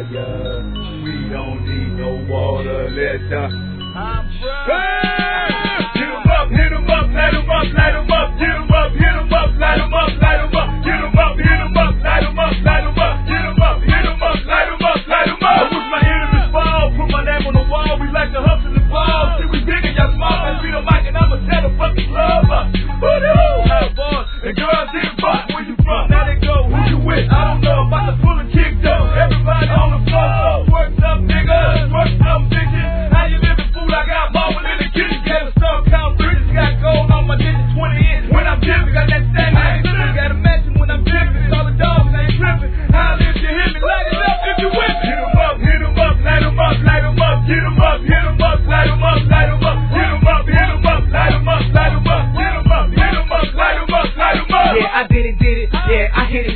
fire. We don't need no water, let the hit 'em up, hit 'em up, light 'em up, light 'em up, hit 'em up, hit 'em up, light 'em up, light 'em up, hit 'em up, hit 'em up, light 'em up, light 'em up, hit 'em up, hit 'em up, light 'em up, light 'em up. I wish my enemies fall, put my name on the wall. We like to hustle and ball. See, we big and y'all small. Let's beat 'em mic and I'ma tear the fucking club up. Woo-hoo! Hot boys and girls didn't fuck. Where you from? Now they go. Who you with? I don't know. About to pull a kick though. Everybody on the floor. Worked up niggas, worked up bitches. How you living, fool? I got marble in the kitchen. Gave a star count bridges. Got gold on my digits, 20 inch. When I'm dipping, got that standing. I ain't slipping. Got a mansion when I'm dipping. All the dogs ain't tripping. How if you hit me, light it up if you with me. Hit 'em up, hit 'em up, light 'em up, light 'em up, hit 'em up, hit 'em up, light 'em up, light 'em up, hit 'em up, hit 'em up, light 'em up, light 'em up, hit 'em up, hit 'em up, light 'em up, light 'em up. Yeah, I did it, yeah, I hit it